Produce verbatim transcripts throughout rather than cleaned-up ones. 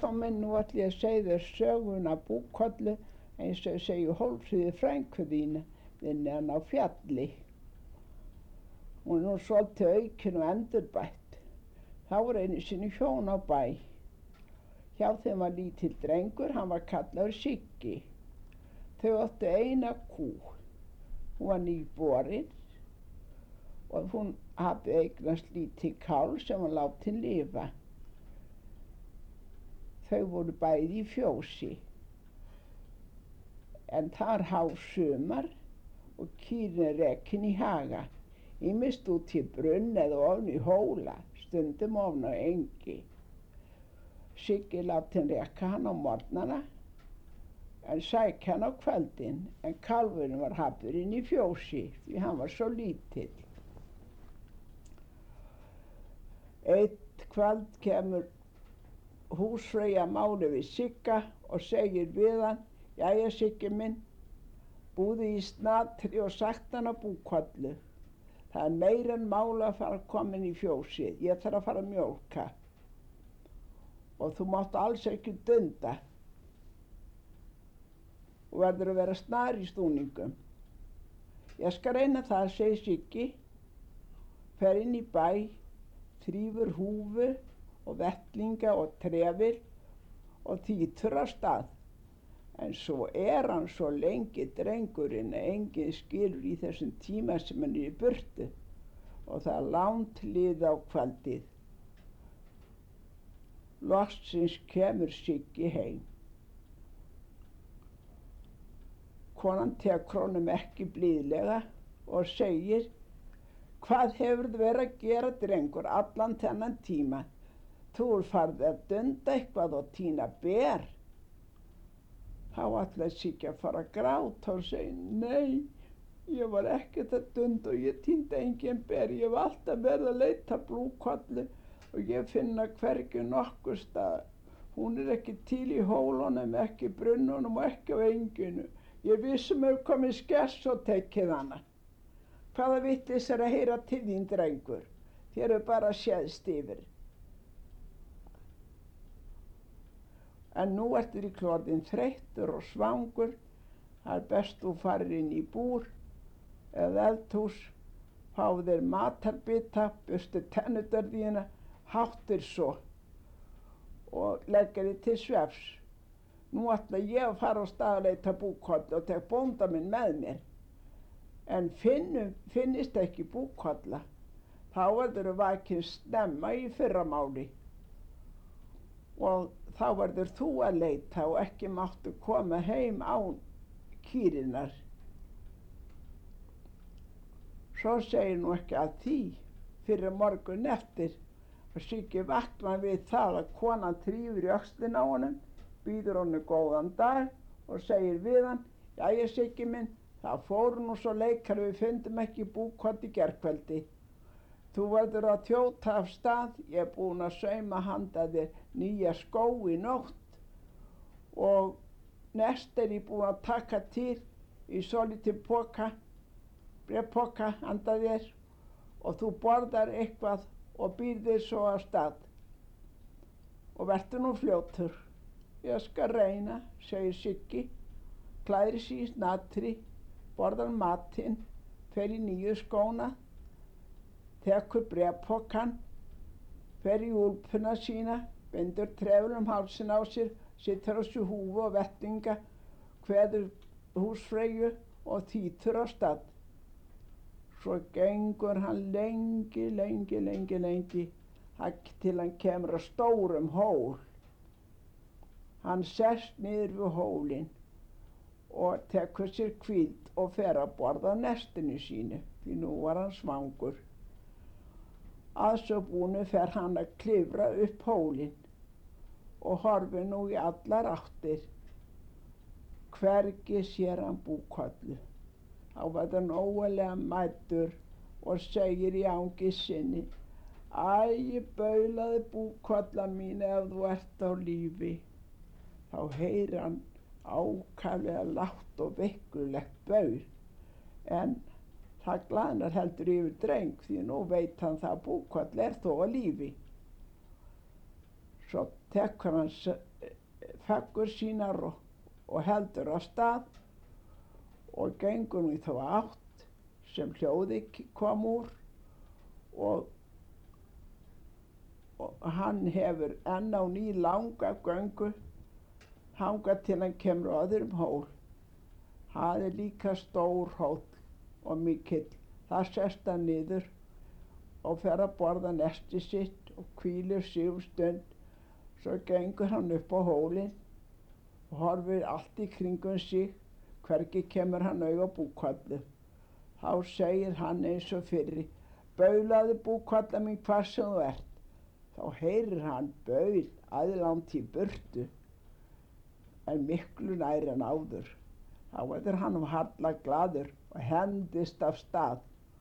Stefán minn, nú ætla ég að segja þér söguna Búkollu eins og ég segi Hólmfríði frænku þín þinni hann á fjalli. Hún er nú svolítið aukin og endurbætt. Þá var einu sinni hjón á bæ. Hjá þeim var lítill drengur, hann var kallaður Siggi. Þau áttu eina kú. Hún var nýborin og hún hafði eignast lítið kál sem var látin lifa. Þau voru bæði í fjósi. En þar hásumar og kýrin rekin í haga. Ýmist út í brunn eða ofan í hóla, stundum ofan á engi. Siggi látin reka hann á morgnana en sækja hann á kvöldin, en kálfurinn var hafður inn í fjósi því hann var svo lítill. Eitt kvöld kemur húsfreyja máli við Sigga og segir við hann: Jæja Siggi minn, búðu í snatri og sagt hann á Búkollu. Það er meira en mála að fara komin í fjósið, ég þarf að fara að mjólka. Og þú mátt alls ekki dunda. Og verður að vera snar í stúningum. Ég skal reyna það, segir Siggi, fer inn í bæ, þrífur húfu og vettlinga og trefil og þýtur af stað. En svo er hann svo lengi drengurinn að enginn skilur í þessum tíma sem hann er í burtu og það er langt lið á kvöldið. Loksins kemur Siggi heim. Konan tekur honum ekki blíðlega og segir: Hvað hefurðu verið að gera, drengur, allan þennan tíma? Þú er farið að dunda eitthvað og tína ber. Þá ætlaði Siggi að fara að gráta og segja: Nei, ég var ekkert að dunda og ég týndi engin ber. Ég hef alltaf verið að leita Búkollu og ég finna hvergi nokkur stað. Hún er ekki til í hólunum, ekki í brunnunum og ekki á enginu. Ég vissum hefur komið skess og tekið hana. Hvaða vitleysa er að heyra til þín, drengur? Þér eru bara séðst yfir. En nú ertu líklega orðinn þreyttur og svangur. Það er best þú farir inn í búr eða eldhús, fáðu þér matarbita, burstu tennurnar þínar, háttir svo og leggja þig til svefs. Nú ætla ég að fara á stað að leita Búkollu og tek bónda minn með mér. En finnum, finnist ekki Búkolla, þá verður vakinn snemma í fyrramáli og þá verður þú að leita og ekki máttu koma heim án kýrinnar. Svo segir nú ekki að því fyrir morgun eftir og Siggi vaknar við það að konan þrífur í öxlina á honum, býður honum góðan dag og segir við hann: Jæja Siggi minn, það fóru nú svo leikar við fundum ekki Búkollu í gærkvöldi. Þú verður að þjóta af stað, ég er búin að sauma handa þér nýja skó í nótt og næst er ég búin að taka til í svolítið poka, bréfpoka handa þér og þú borðar eitthvað og býrðir svo af stað. Og vertu nú fljótur. Ég skal reyna, segir Siggi, klæðir sig í snatri, borðar matinn, fer í nýju skóna, tekur bréfpokann, fer í úlpuna sína, bindur trefil um hálsinn á sér, situr á sér húfu og vettlinga, kveður húsfreyju og þýtur af stað. Svo gengur hann lengi, lengi, lengi, lengi, til hann kemur að stórum hól. Hann sest niður við hólinn og tekur sér hvíld og fer að borða nestinu sínu, því nú var hann svangur. Að svo búnu fer hann að klifra upp hólinn og horfir nú í allar áttir. Hvergi sér hann Búkollu. Þá verður hann ógurlega mæddur og segir í angi sinni: Æ, baulaði Búkolla mín ef þú ert á lífi. Þá heyrir hann ákaflega lágt og veiklulegt baul, en það glaðnar heldur yfir dreng því nú veit hann það að Búkolla er þó á lífi. Svo tekur hann feggur sínar og, og heldur af stað og gengur nú í þá átt sem hljóðið kom úr og, og hann hefur enn á ný langa göngu þangað til hann kemur á öðrum hól. Það er líka stór hóll og mikill. Það sest hann niður og fer að borða nesti sitt og hvílir sig um stund. Svo gengur hann upp á hólinn og horfir allt í kringum sig. Hvergi kemur hann auga á Búkollu. Þá segir hann eins og fyrri: Baulaðu Búkolla mín hvar sem þú ert. Þá heyrir hann baul aðlangt í burtu en miklu nær en áður. Þá verður hann um harla glaður og hendist af stað.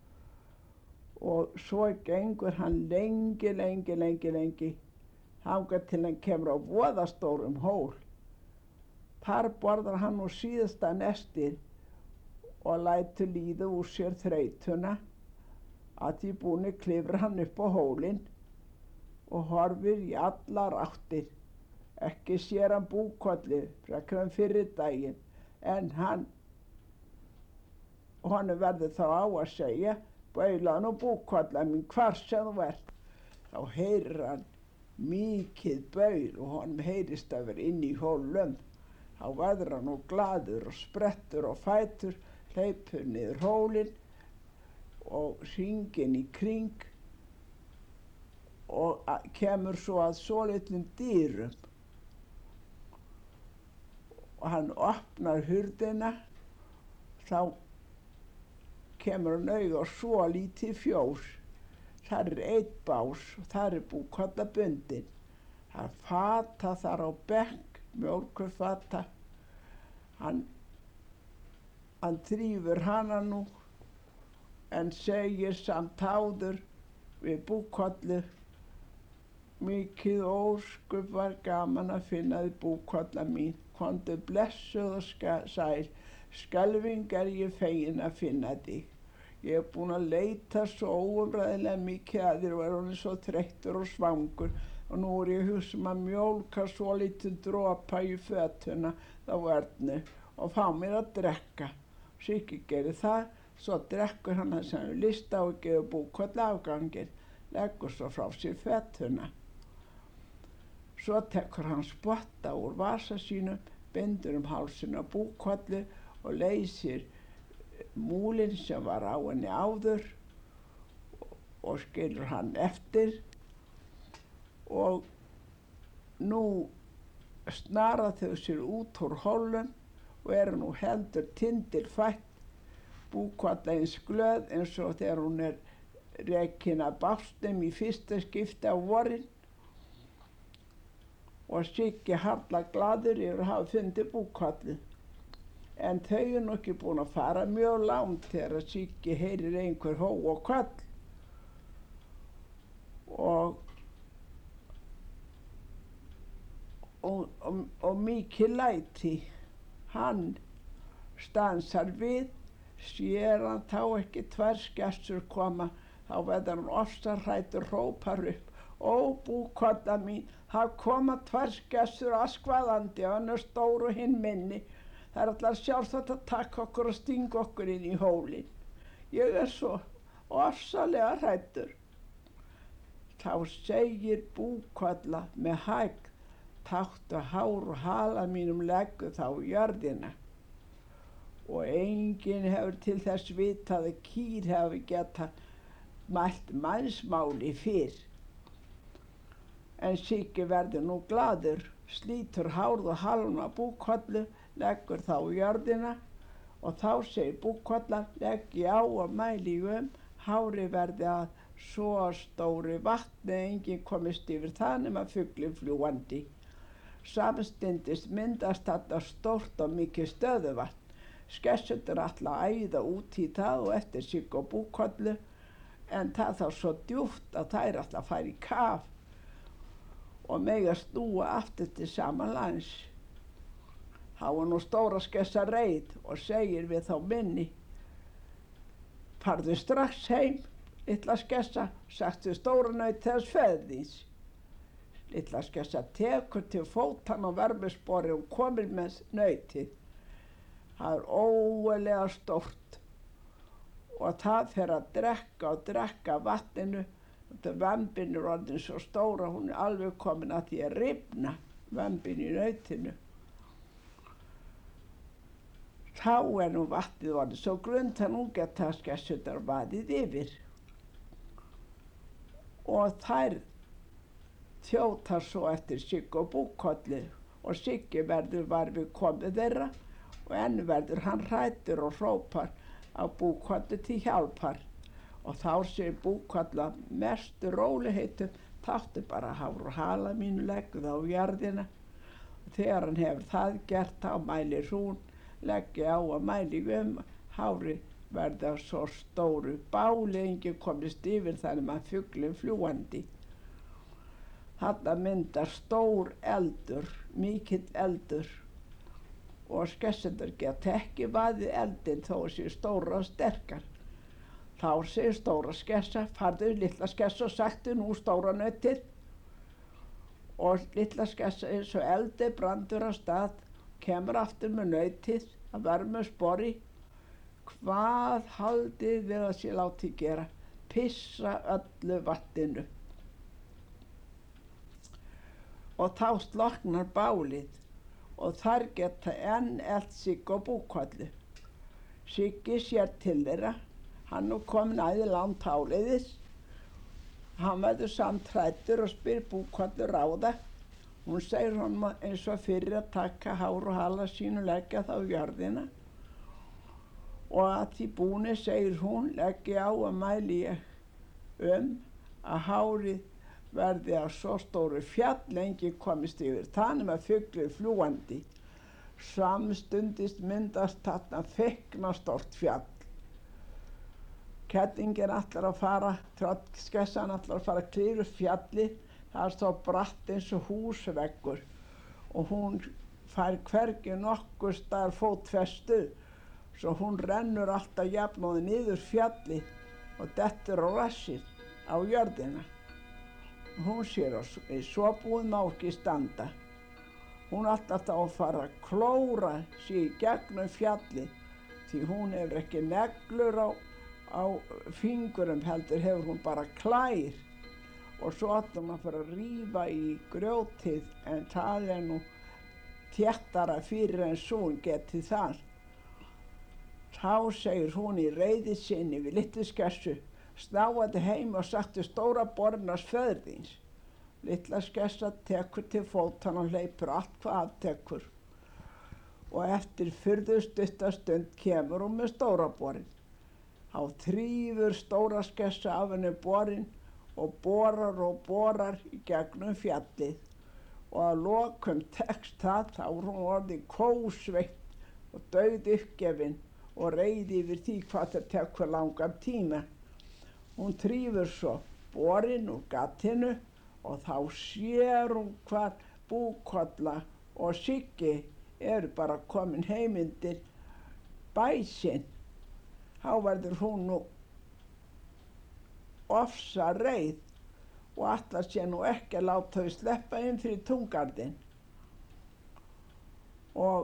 Og svo gengur hann lengi, lengi, lengi, lengi, þangað til hann kemur á voðastórum hól. Þar borðar hann nú síðasta nestið og lætur líða úr sér þreytuna. Að því búni klifrar hann upp á hólinn og horfir í allar áttir. Ekki sér hann Búkollu frekar en fyrri daginn, en hann, honum verður þá á að segja: Baulaðu nú Búkolla mín hvar sem þú ert. Þá heyrir hann mikið baul og honum heyrist að vera inn í hólnum. Þá verður hann nú glaður og sprettur og fætur, hleypur niður hólinn og hringinn í kring og kemur svo að svolitlum dyrum. Og hann opnar hurðina, þá kemur hann auga á svo lítið fjós. Þar er einn bás og þar er Búkolla bundin. Það er fata þar á bekk, mjólkurfata. Hann, hann þrífur hana nú en segir samt áður við Búkollu: Mikið ósköp var gaman að finna þig Búkolla mín. Komdu blessuð og sæl, skelfing er ég fegin að finna þig. Ég er búin að leita svo óumræðilega mikið að þér og er orðinn svo þreyttur og svangur og nú er ég að hugsa um að mjólka svolítið dropa í fötuna þá Örnu og fá mér að drekka. Siggi gerir það, svo drekkur hann það sem við lista og gefur Búkollu afganginn, leggur svo frá sér fötuna. Svo tekur hann spotta úr vasa sínum, bindur um hálsinn á Búkollu og leysir múlinn sem var á henni áður og skilur hann eftir. Og nú snara þau sér út úr hólnum og eru nú heldur tindilfætt. Búkolla eins glöð eins og þegar hún er rekin af básnum í fyrsta skipti á vorin. Og Siggi harla glaður yfir að hafa fundið Búkollu. En þau er nú ekki búin að fara mjög langt þegar Siggi heyrir einhver hó og köll. Og, og, og, og mikið læti. Hann stansar við, sér hann þá ekki tvær skessur koma, þá verður hann ofsahræddur, hrópar upp: Ó Búkolla mín, það koma tvær skessur askvaðandi, önnur stór og hinn minni. Það er allar sjálfsagt að taka okkur og stinga okkur inn í hólinn. Ég er svo ofsalega hræddur. Þá segir Búkolla með hægð: Taktu hár og hala mínum, leggu þá í jörðina. Og enginn hefur til þess vitað að kýr hefur getað mælt mannsmáli fyrr. En Siggi verður nú glaður, slítur hárið og halm af Búkollu, leggur þá í jörðina og þá segir Búkolla: Legg ég á og mæli um, hárið verði að svo stóru vatni að enginn komist yfir það nema fuglinn fljúgandi. Samstundis myndast þarna stórt og mikið stöðuvatn. Skessurnar ætla að æða út í það og eftir Sigga og Búkollu, en það þá svo djúpt að þær ætla að fara í kaf og mega snúa aftur til sama lands. Þá var nú stóra skessa reið og segir við þá minni: Farðu strax heim, litla skessa, sagtu stóra naut þess feður þíns. Litla skessa tekur til fótann á vermuspori og komir með nautið. Það er ógurlega stórt og það fer að drekka og drekka af vatninu. Þetta vembin er orðin svo stóra, hún er alveg komin að því að rifna vembin í nautinu. Þá er nú vatnið orðið svo grunnt að nú geta skessurnar vaðið yfir. Og þær þjóta svo eftir Siggu og Búkollu og Siggi verður var við komið þeirra og enn verður hann hræddur og hrópar á Búkollu til hjálpar. Og þá segir Búkolla mestu rólegheitum, þáttu bara hár og hala mínu, leggu það á jörðina. Og þegar hann hefur það gert, þá mælir hún, leggi á að mæli um, hári verða svo stóru báli, enginn komist yfir þannig maður fuglinn fljúandi. Þarna myndar stór eldur, mikill eldur og skessurnar geta ekki vaðið eldinn þó að séu stóra og sterkar. Þá segir stóra skessa, farðu litla skessa og sagtu nú stóra nautið. Og litla skessa eins og eldi brandur af stað, kemur aftur með nautið að vermuspori. Hvað haldið við að sé látið gera? Pissa öllu vatninu. Og þá slokknar bálið og þar geta enn elt Siggu og Búkollu. Siggi sér til þeirra. Hann er komin æði langt áleiðis. Hann verður samt hræddur og spyr Búkollu ráða. Hún segir honum eins og fyrir að taka hár og hala sín og leggja þá í jörðina. Og að því búni segir hún, leggi á að mæli ég um að hárið verði á svo stóru fjall enginn komist yfir. Þannig að fuglinn fljúandi. Samstundis myndast þarna feikna stórt fjall. Kettingin ætlar að fara, tröllskessan ætlar að fara að klífa fjallið. Það er svo bratt eins og húsveggur og hún fær hvergi nokkur staðar fótfestu, svo hún rennur alltaf jafnóði niður fjallið og dettur á rassið á jörðina. Hún sér að svo búið má ekki standa. Hún alltaf þá að fara að klóra sig í gegnum fjallið því hún hefur ekki neglur á á fingurum, heldur hefur hún bara klær og svo ætlum að fara að rífa í grjótið en það er nú þéttara fyrir en svo hún geti það. Þá segir hún í reiði sinni við litlu skessu, snáðu heim og sagtu stóra bornars föður þíns. Litla skessa tekur til fótann og hleypur allt hvað aftekur og eftir furðu stutta stund kemur hún með stóra borinn. Þá þrífur stóra skessa af henni borinn og borar og borar í gegnum fjallið og að lokum tekst það, þá er hún orðin kósveitt og dauð uppgefin og reið yfir því hvað það tekur langan tíma. Hún þrífur svo borinn úr gatinu og þá sér hún hvað Búkolla og Siggi eru bara komin heimindir bæ sinn. Þá verður hún nú ofsa reið og ætlar sér nú ekki að láta þau sleppa inn fyrir túngarðinn. Og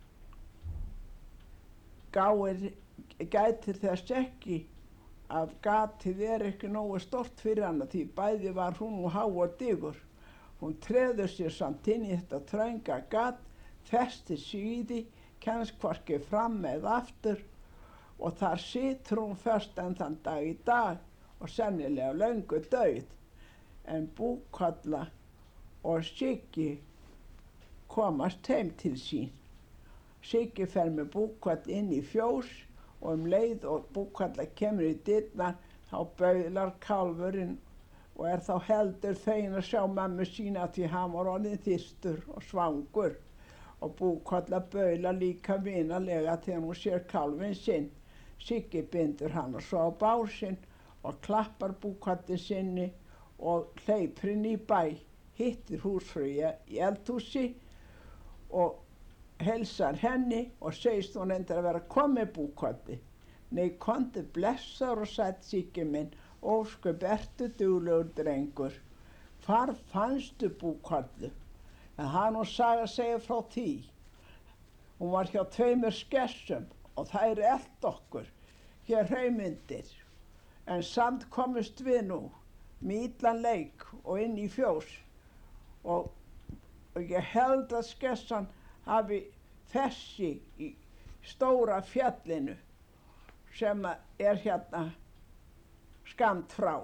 gáir, gætir þess ekki að gatið er ekki nógu stort fyrir hana því bæði var hún nú há og digur. Hún treður sér samt inn í þetta þrönga gat, festir sig í því, kemst hvorki fram eða aftur og þar situr hún föst enn þann dag í dag og sennilega löngu dauð. En Búkolla og Siggi komast heim til sín. Siggi fer með Búkollu inn í fjós og um leið og Búkolla kemur í dyrnar þá baular kálfurinn og er þá heldur feginn að sjá mömmu sína því hann var orðinn þyrstur og svangur. Og Búkolla baular líka vinalega þegar hún sér kálfinn sinn. Siggi bindur hana svo á básinn og klappar Búkollu sinni og hleypur inn í bæ, hittir húsfreyju í eldhúsi og heilsar henni og segist hún endur að vera komin Búkollu. Nei, komdu blessaður og sæll Siggi minn, ósköp ertu duglegur drengur. hvar fannstu Búkollu? En það er nú saga að segja frá því. Hún var hjá tveimur skessum og þær elt okkur hér hraunmyndir. En samt komust við nú með illan leik og inn í fjós. Og, og ég held að skessan hafi fessi í stóra fjallinu sem er hérna skammt frá.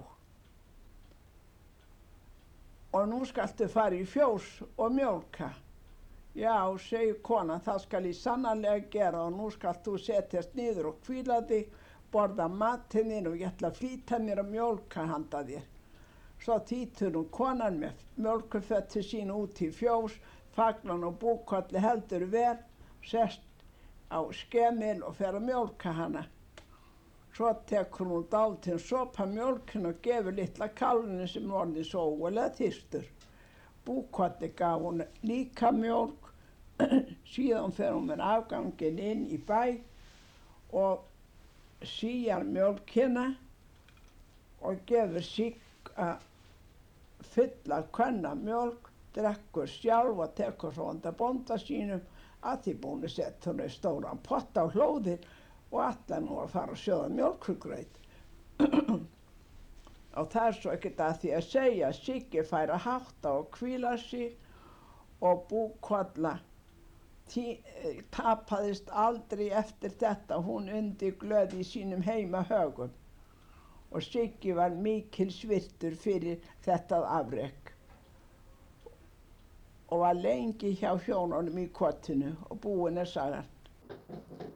Og nú skaltu fara í fjós og mjólka. Já, segir konan, það skal ég sannarlega gera og nú skalt þú setjast niður og hvíla þig, borða matinn þinn og ég ætla að flýta mér að mjólka handa þér. Svo þýtur hún konan með mjólkurfötu sín út í fjós, fagnan og Búkollu heldur vel, sest á skemil og fer að mjólka hana. Svo tekur hún dálítinn sopa mjólkin og gefur litla kálfinu sem er orðinn svo ógurlega þyrstur. Búkollu gaf hún líka mjólk, síðan fer hún með afganginn inn í bæ og síjar mjólkina og gefur Sigg að fylla könnu af mjólk, drekkur sjálf og tekur svo handa bónda sínum að því búin að setja hún í stóran pott á hlóðið og ætlar nú að fara að sjóða mjólkurgraut. Og það er svo ekkert að því að segja að Siggi fær að hátta og hvíla sig og Búkolla tapaðist aldrei eftir þetta. Hún undi glöð í sínum heimahögum og Siggi var mikils virtur fyrir þetta afrek og var lengi hjá hjónunum í kotinu og búin er sagan.